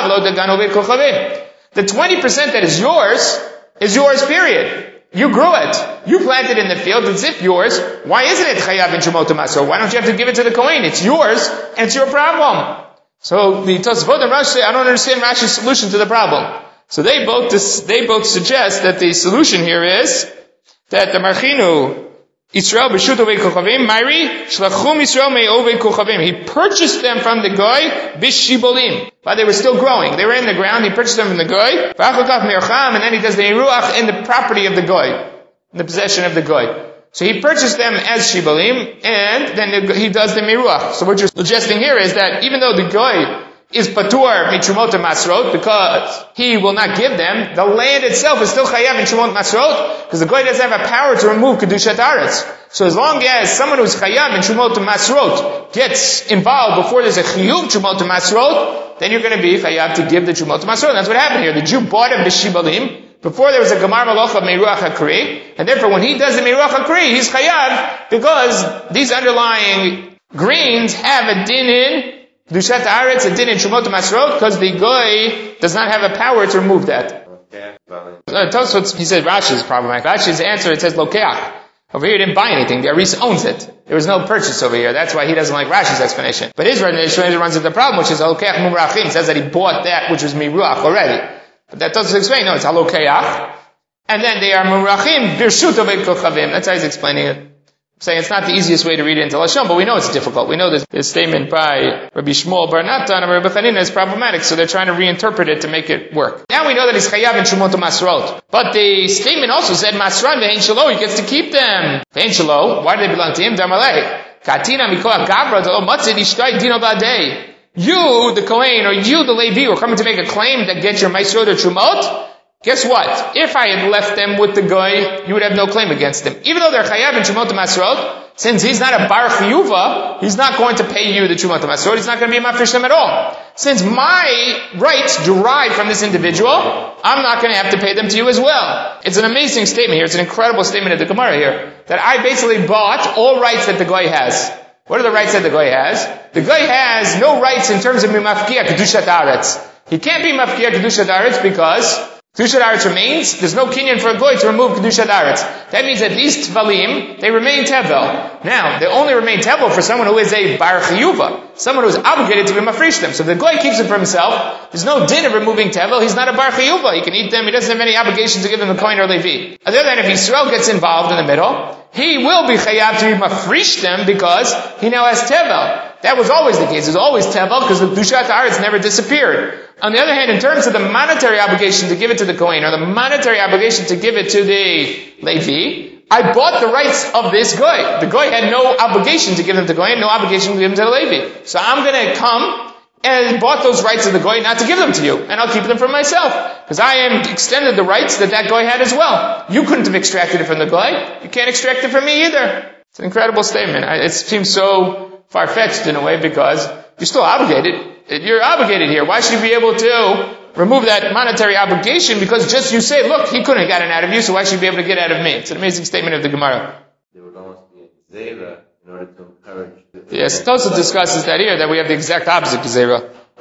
the twenty percent that is yours is yours, period. You grew it. You planted in the field. It's if yours. Why isn't it chayav in Shemot Masro? Why don't you have to give it to the Kohen? It's yours, and it's your problem. So the Tosafot and Rashi say, I don't understand Rashi's solution to the problem. So they both dis- they both suggest that the solution here is that the Marchinu Yisrael b'shut ovei kochavim Mairi shlachum Yisrael mei ovei kochavim. He purchased them from the goy bishibolim, but they were still growing. They were in the ground. He purchased them from the goy. V'achokaf me'orcham, and then he does the iruach in the property of the goy, in the possession of the goy. So he purchased them as shibolim, and then he does the miruach. So what you're suggesting here is that even though the goy is patur mitrumot masrot, because he will not give them, the land itself is still chayav in trumot masrot, because the goy doesn't have a power to remove kedushat aretz. So as long as someone who's chayav in trumot masrot gets involved before there's a chiyuv trumot masrot, then you're going to be chayav to give the trumot masrot. That's what happened here. The Jew bought him b'shibalim before there was a Gemar Malach of Meruach HaKri, and therefore when he does the Meruach HaKri, he's chayav, because these underlying greens have a din in Kedushat Haaretz, a din in Trumot Masrot, because the goy does not have a power to remove that. Okay. Uh, Tosfot, he said Rashi is problematic. Rashi's answer, it says Lokeach. Over here he didn't buy anything. The Aris owns it. There was no purchase over here. That's why he doesn't like Rashi's explanation. But his explanation runs into the problem, which is Lokeach Mumrachim, says that he bought that which was Miruach already. But that doesn't explain. No, it's Halokeach. And then they are Murachim Birshut Oved Kochavim. That's how he's explaining it. I'm saying it's not the easiest way to read it into Lashon, but we know it's difficult. We know this, this statement by Rabbi Shmuel Bar Natan and Rabbi Chanina is problematic, so they're trying to reinterpret it to make it work. Now we know that he's Chayav in Shumot Masrot. But the statement also said Masran Ve'en Shelo, he gets to keep them. Ve'en Shelo, why do they belong to him? Damalei. Katina Mikoach Gavra, Delo Matzid Ishtai Dino Badei. You, the Kohen, or you, the Levi, were coming to make a claim that gets your Maisrot or Trumot. Guess what? If I had left them with the Goy, you would have no claim against them. Even though they're Chayav in Trumot Masrot, since he's not a Bar Chiyuva, he's not going to pay you the Trumot Masrot, he's not going to be a Mafresh them at all. Since my rights derive from this individual, I'm not going to have to pay them to you as well. It's an amazing statement here. It's an incredible statement of the Gemara here, that I basically bought all rights that the Goy has. What are the rights that the Goy has? The Goy has no rights in terms of Mimafkiya Kedushat Aretz. He can't be Mafkiya Kedushat Aretz because Kedushat Aretz remains. There's no kinyan for a Goy to remove Kedushat Aretz. That means at least Tvalim, they remain Tevel. Now, they only remain Tevel for someone who is a Bar Chiyuva, someone who is obligated to be Mafresh them. So if the Goy keeps it for himself, there's no din of removing Tevel, he's not a Bar Chiyuva. He can eat them, he doesn't have any obligation to give them the Kohen or Levi. On the other hand, if Yisrael gets involved in the middle, he will be chayav to be mafresh them because he now has tevel. That was always the case. It was always tevel because the Kedushat Haaretz never disappeared. On the other hand, in terms of the monetary obligation to give it to the Kohen or the monetary obligation to give it to the Levi, I bought the rights of this Goy. The Goy had no obligation to give them to the Kohen, no obligation to give them to the Levi. So I'm going to come and bought those rights of the Goy not to give them to you, and I'll keep them for myself, because I am extended the rights that that Goy had as well. You couldn't have extracted it from the Goy. You can't extract it from me either. It's an incredible statement. It seems so far-fetched in a way, because you're still obligated. You're obligated here. Why should you be able to remove that monetary obligation? Because just you say, look, he couldn't have gotten out of you, so why should he be able to get out of me? It's an amazing statement of the Gemara. There would almost be a zera in order to encourage. Yes, Tosfot discusses that here, that we have the exact opposite Gezerah.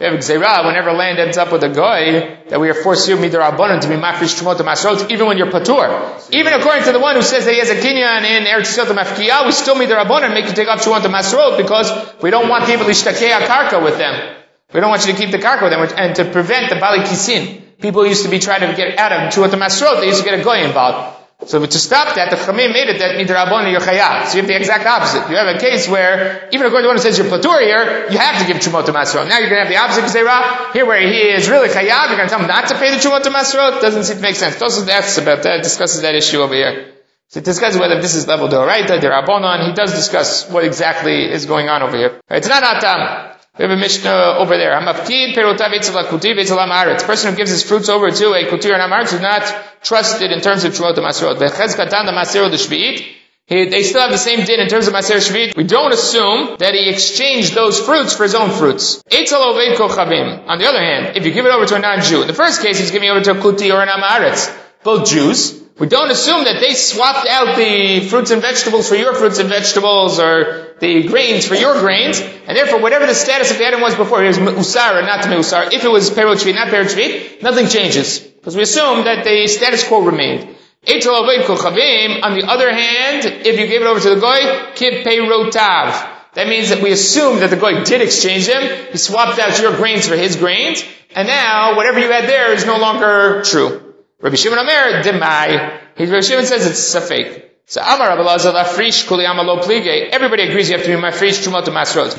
We have Gzeirah, whenever land ends up with a goy, that we are forced you midrabanan to be mafrish trumot masrot, even when you're patur. Even according to the one who says that he has a kinyan in Eretz Yisrael mafkiya, we still midrabanan make you take off trumot masrot because we don't want people to shtakei karka with them. We don't want you to keep the karka with them, and to prevent the bali kisin. People used to be trying to get out of trumot masrot, they used to get a goy involved. So to stop that, the Chamim made it that midrabanan you're chayav. So you have the exact opposite. You have a case where, even according to one who says you're platur here, you have to give trumot masrot. Now you're going to have the opposite Gzeirah. Here where he is really chayav, you're going to tell him not to pay the trumot masrot. Doesn't seem to make sense. Tosfos asks about that, discusses that issue over here. So it discusses whether this is level d'oraita, d'Rabbanan. He does discuss what exactly is going on over here. Right, it's not atam. We have a Mishnah over there. Hamafkid perotav etzel hakutiv etzel ha'aretz. The person who gives his fruits over to a kutir and ha'aretz is not trusted in terms of trumot masrot. V'chez katan the masero the shvi'it. They still have the same din in terms of maser shvi'it. We don't assume that he exchanged those fruits for his own fruits. Etzel oved kochavim. On the other hand, if you give it over to a non-Jew, in the first case he's giving it over to a kuti or an ha'aretz, both Jews. We don't assume that they swapped out the fruits and vegetables for your fruits and vegetables, or the grains for your grains, and therefore whatever the status of the item was before, it was me'usar or not me'usar. If it was perot shvit, not perot shvit, nothing changes. Because we assume that the status quo remained. Eitzel oved kochavim, on the other hand, if you gave it over to the goy, kib perotav. That means that we assume that the goy did exchange them, he swapped out your grains for his grains, and now whatever you had there is no longer true. Rabbi Shimon Omer, demai. Rabbi Shimon says it's safek. So Amar Rabbi Elazar lafrish kuli amalo plige. Everybody agrees you have to be mafrish trumot masrot.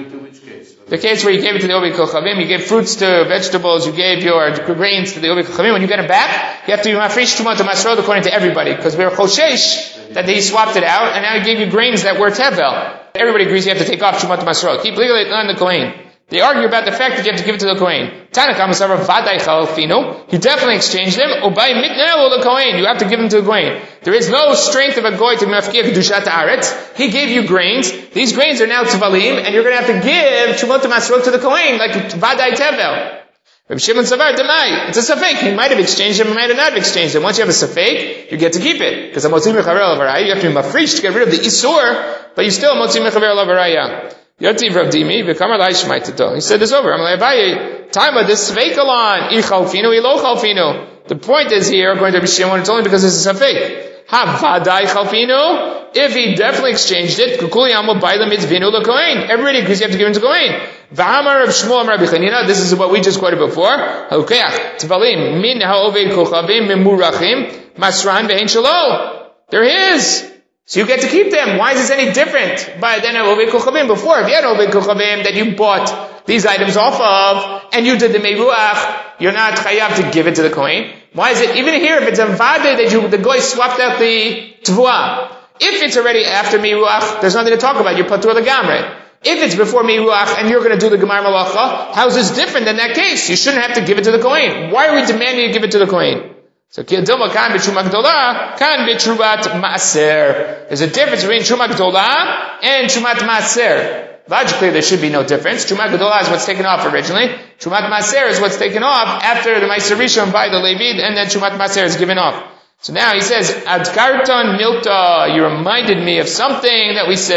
The case where you gave it to the oved kochavim, you gave fruits to vegetables, you gave your grains to the oved kochavim. When you get it back, you have to be mafrish trumot masrot according to everybody, because we are choshesh that he swapped it out, and now he gave you grains that were tevel. Everybody agrees you have to take off trumot masrot. Keep legally on the kohen. They argue about the fact that you have to give it to the Kohen. Tanakam Savar Vaday Chalfino. He definitely exchanged them. Obay Mitnel the Kohen. You have to give them to the Kohen. There is no strength of a goy to mafkir kedushat aretz. He gave you grains. These grains are now tvalim, and you're going to have to give trumot masrot to the Kohen, like Vaday Tevel. Rabbi Shimon Savar Demai. It's a safek. He might have exchanged them, he might have not exchanged them. Once you have a safek, you get to keep it. Because a motzim mecharel avaraya, you have to be mafrish to get rid of the isur, but you still motzim mecharel avaraya. Yotiv Rav Dimi, v'kamar la'ishmaitito. He said this over. I'm like, Abaye, time of this sveikalan, i-chalfinu, i-lo-chalfinu. The point is here, according to Rabbi Shimon, it's only because it's a safek. Ha-vadai chalfinu. If he definitely exchanged it, kukuli amo bailam mitzvinu l'kohen. Everybody agrees you have to give him to Kohen. V'amar Rav Shmuel Rabbi Chanina, this is what we just quoted before. Ha'ukeach, tvalim, min ha'oved kochavim, memurachim, masran v'hein shalo. They're his. So you get to keep them. Why is this any different by then oved kochavim? Before, if you had oved kochavim that you bought these items off of, and you did the meruach, you're not chayav to give it to the kohen. Why is it, even here, if it's a vade that you, the goy swapped out the tvua, if it's already after meruach, there's nothing to talk about, you're patur legamre. If it's before meruach, and you're going to do the gemar malacha, how is this different than that case? You shouldn't have to give it to the kohen. Why are we demanding you give it to the kohen? So, Kildilma kan b'truma gdola, kan b'trumat maaser. There's a difference between truma gdola and trumat maaser. Logically, there should be no difference. Trumat gdola is what's taken off originally. Trumat maaser is what's taken off after the Meiser Rishon by the Levit, and then trumat maaser is given off. So now he says, Adkarton milta, you reminded me of something that we said.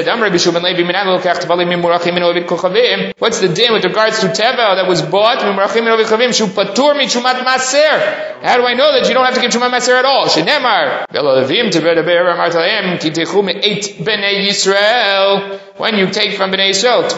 What's the din with regards to tevel that was bought? How do I know that you don't have to give Trumat Maser at all? When you take from Bnei Yisrael,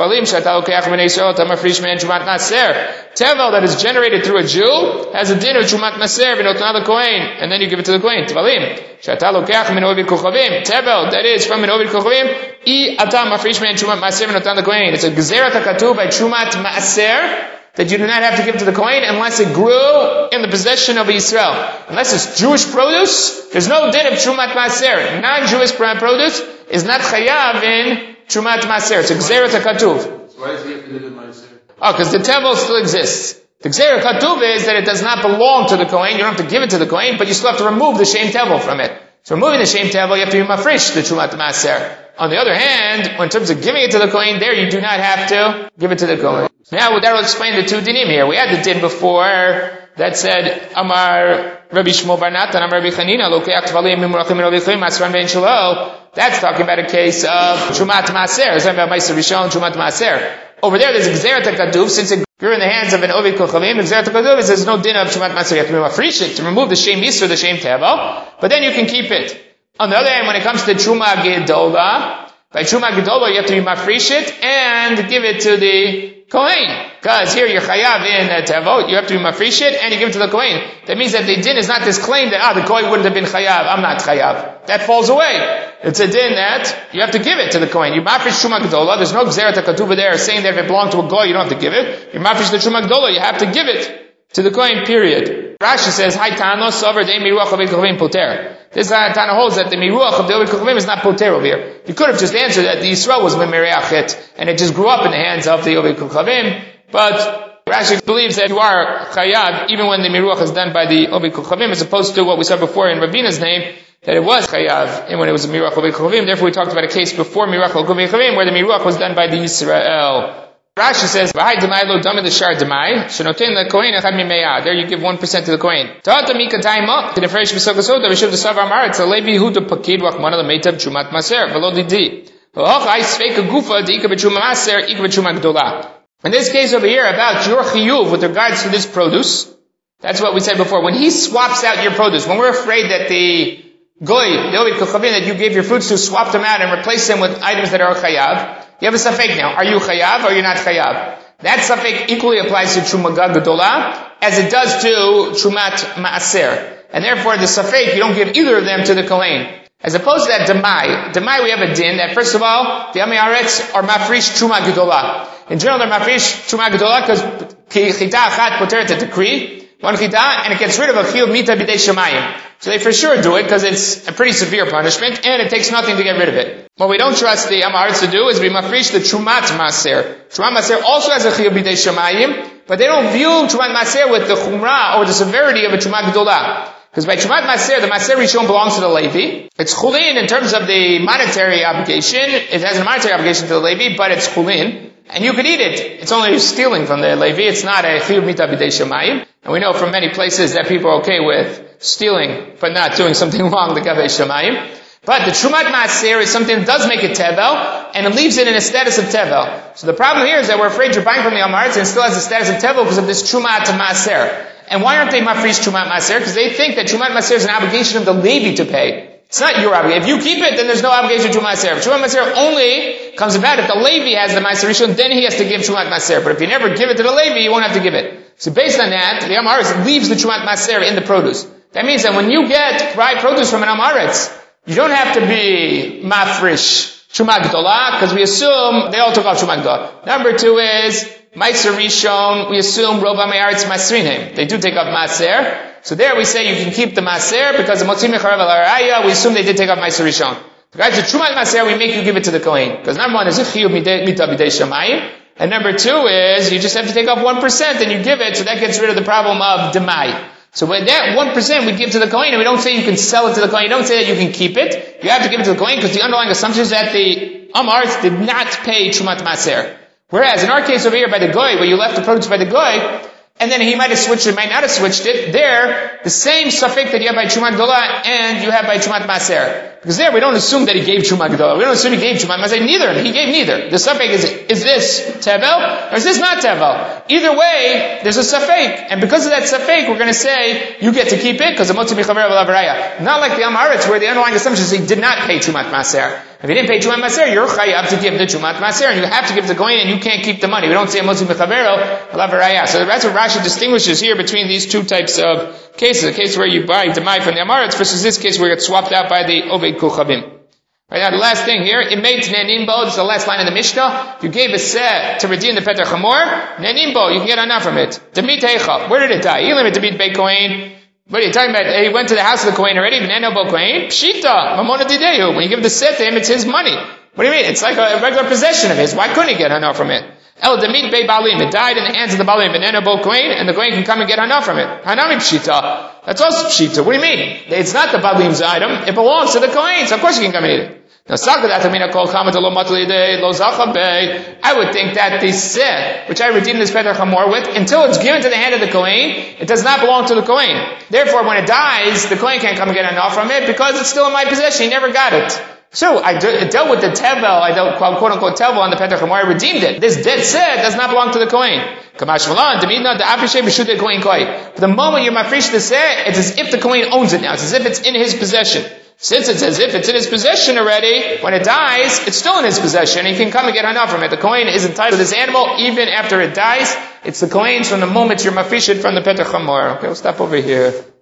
tevel that is generated through a Jew has a din of Trumat Maser v'notna l'kohen, and then you give it to the kohen. Tvalim she'ata lokeach min oved kochavim, tevel that is from an oved kochavim, I ata mafrish min Trumat Maser v'notna l'kohen. It's a gezerat hakatuv by Trumat Maser that you do not have to give to the kohen unless it grew in the possession of Israel. Unless it's Jewish produce, there's no din of Trumat Maser. Non-Jewish produce is not chayav in Trumat Maser. It's a gezerat hakatuv. So why does he have to live in Maser? Oh, because the tevel still exists. The Gzeirah Katuv is that it does not belong to the Kohen. You don't have to give it to the Kohen, but you still have to remove the Shem Tevel from it. So removing the Shem Tevel, you have to be mafrish the Trumat Maser. On the other hand, in terms of giving it to the Kohen, there you do not have to give it to the Kohen. Now that will explain the two dinim here. We had the din before that said, Amar Rabbi Shmuel Bar Natan, Amar Rabbi Chanina, Lokeach Tvalim Mimurachim Rabbi Chayim Masran Ben Shalol. That's talking about a case of Trumat Maser. It's talking about Meiser Rishon Trumat Maser. Over there, there's a Gzerat HaKatuv, since it If you're in the hands of an Oved Kochavim, there's no din of Shumat Maser. You have to mafresh it to remove the shame Yisr, the shame Tevel, but then you can keep it. On the other hand, when it comes to Truma Gedola, by Truma Gedola, you have to be mafresh it and give it to the Kohen. Because here you're chayav in uh, Tevel, you have to be mafresh it and you give it to the Kohen. That means that the din is not this claim that, ah, the Kohen wouldn't have been chayav, I'm not chayav. That falls away. It's a din that you have to give it to the Kohen. You mafresh Truma Gedola, there's no Gzeret HaKatuba there saying that if it belonged to a Goy, you don't have to give it. You mafresh the Truma Gedola, you have to give it to the Kohen, period. Rashi says, Hai Tano, Sover, De Miruach Oved Kochavim Poter. This Tana holds that the Miruach of the Oved Kochavim is not Poter over here. You could have just answered that the Yisrael was Memereachet, and it just grew up in the hands of the Oved Kochavim, but Rashi believes that you are Chayav, even when the Miruach is done by the Oved Kochavim, as opposed to what we saw before in Ravina's name, that it was Chayav, and when it was a Miruach Oved Kochavim. Therefore we talked about a case before Miruach Oved Kochavim, where the Miruach was done by the Yisrael. Rashi says, "V'hai demai lo dami l'shar demai shenoten lekohen echad mimeya." There you give one percent to the kohen. Ta'ata mika daima to the fresh b'sogasoda v'shuv the savar maritz alevi hu to pakid wachmana lemeitav chumat maser v'lo didi v'hochai sveika gufa deika b'chuma maser ika b'chuma gdola. In this case over here about your chiyuv with regards to this produce, that's what we said before. When he swaps out your produce, when we're afraid that the goy, the Oved Kochavim that you gave your fruits to, swap them out and replace them with items that are chayav. You have a safek now. Are you chayav or you're not chayav? That safek equally applies to Truma Gedola as it does to Trumat Maaser. And therefore the safek, you don't give either of them to the Kohen. As opposed to that Demai. Demai we have a din that first of all, the Ami Aretz are mafrish Truma Gedola. In general they're mafrish Truma Gedola because ki chita achat poteret a decree, one chita, and it gets rid of a chiyuv mita b'dei shemayim. So they for sure do it because it's a pretty severe punishment and it takes nothing to get rid of it. What we don't trust the Amaritz to do is we mafresh the Trumat Maser. Trumat Maser also has a chiyuv b'dei shemayim, but they don't view Trumat Maser with the chumrah or the severity of a Trumat Gedola. Because by Trumat Maser, the Maser Rishon belongs to the Levi. It's chulin in terms of the monetary obligation. It has a monetary obligation to the Levi, but it's chulin. And you could eat it. It's only stealing from the Levi. It's not a chiyuv mita b'dei shemayim. And we know from many places that people are okay with stealing, but not doing something wrong, the Gavei Shemayim. But the Trumat Maaser is something that does make it Tevel, and it leaves it in a status of Tevel. So the problem here is that we're afraid you're buying from the Amaritz and it still has a status of Tevel because of this Trumat Maaser. And why aren't they mafresh Trumat Maaser? Because they think that Trumat Maaser is an obligation of the Levi to pay. It's not your obligation. If you keep it, then there's no obligation to Trumat Maaser. If Trumat Maaser only comes about if the Levi has the Maaser Rishon, then he has to give Trumat Maaser. But if you never give it to the Levi, you won't have to give it. So based on that, the Amaritz leaves the Trumat Maaser in the produce. That means that when you get dry produce from an Amaretz, you don't have to be mafresh Truma Gedola, because we assume they all took off Truma Gedola. Number two is Meiser Rishon, we assume Rov Amaretz Masrinim. They do take off Maser. So there we say you can keep the Maser, because the Motzim Mecharev al Araya, we assume they did take off Meiser Rishon. Guys, the Truma Maser, we make you give it to the Kohen. Because number one is a Chiyuv Mita B'dei Shamayim. And number two is, you just have to take off one percent and you give it, so that gets rid of the problem of Demai. So with that one percent we give to the Kohen, and we don't say you can sell it to the Kohen, you don't say that you can keep it. You have to give it to the Kohen, because the underlying assumption is that the Amaritz did not pay Trumat Maser. Whereas in our case over here by the Goy, where you left the produce by the Goy, and then he might have switched it, might not have switched it, there, the same suffix that you have by Trumat Gedola and you have by Trumat Maser. Because there we don't assume that he gave Trumat Gedola. We don't assume he gave Trumat Maser. Neither. He gave neither. The suffix is, is this Tevel or is this not Tevel? Either way, there's a suffix. And because of that suffix, we're going to say, you get to keep it, because the Motzi Mechaver Al Avaraya. Not like the Amaritz, where the underlying assumption is he did not pay Trumat Maser. If you didn't pay Trumat Maser, you're chayav to give the Trumat Maser, and you have to give the Kohen, and you can't keep the money. We don't say Motzi Mechaver Al Avaraya. So that's what Rashi distinguishes here between these two types of cases. A case where you buy Demai from the Amaritz versus this case where it's swapped out by the Oved Kochavim. Right now, the last thing here, it made Nenimbo, this is the last line of the Mishnah. You gave a set to redeem the Petach Hamor, Nenimbo, you can get enough from it. Demit Eicha, where did it die? Elim to beat Beit Kohen. What are you talking about? He went to the house of the Kohen already, Nenimbo Kohen. Pshita, Mamona Didehu. When you give the set to him, it's his money. What do you mean? It's like a regular possession of his. Why couldn't he get enough from it? El Demit Beit Balim, it died in the hands of the Balim, Nenimbo Kohen, and the Kohen can come and get enough from it. Hanami Pshita. That's also Pshita. What do you mean? It's not the Balim's item. It belongs to the Kohen, so of course you can come and eat it. Now, I would think that the seh, which I redeemed this Petach Hamor with, until it's given to the hand of the Kohen, it does not belong to the Kohen. Therefore, when it dies, the Kohen can't come and get enough from it because it's still in my possession. He never got it. So I de- dealt with the tevel, I dealt quote unquote tevel on the Petach Hamor, I redeemed it. This dead set does not belong to the Kohen. Kamash Malan, Demidna, the Afrishe, B'shut Kohen Koi. But the moment you're mafresh the set, it's as if the Kohen owns it now. It's as if it's in his possession. Since it's as if it's in his possession already, when it dies, it's still in his possession. He can come and get hana from it. The Kohen is entitled to this animal even after it dies. It's the Kohen's from the moment you're mafresh it from the Petach Hamor. Okay, we'll stop over here.